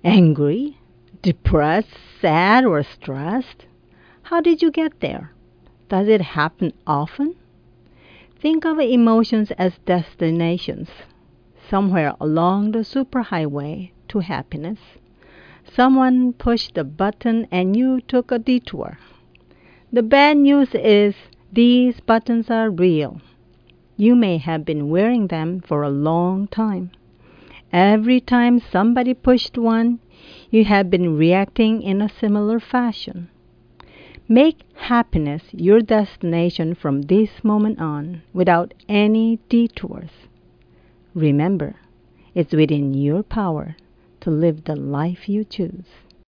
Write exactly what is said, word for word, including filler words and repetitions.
Angry? Depressed? Sad? Or stressed? How did you get there? Does it happen often? Think of emotions as destinations, somewhere along the superhighway to happiness. Someone pushed the button and you took a detour. The bad news is these buttons are real. You may have been wearing them for a long time. Every time somebody pushed one, you have been reacting in a similar fashion. Make happiness your destination from this moment on without any detours. Remember, it's within your power to live the life you choose.